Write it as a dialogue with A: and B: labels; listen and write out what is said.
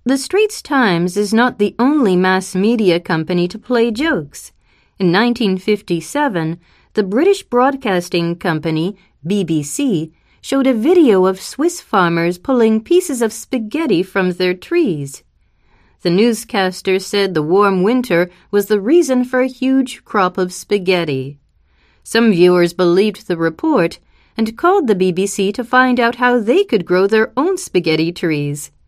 A: The Straits Times is not the only mass media company to play jokes. In 1957, the British Broadcasting Company, BBC, showed a video of Swiss farmers pulling pieces of spaghetti from their trees. The newscaster said the warm winter was the reason for a huge crop of spaghetti. Some viewers believed the report and called the BBC to find out how they could grow their own spaghetti trees.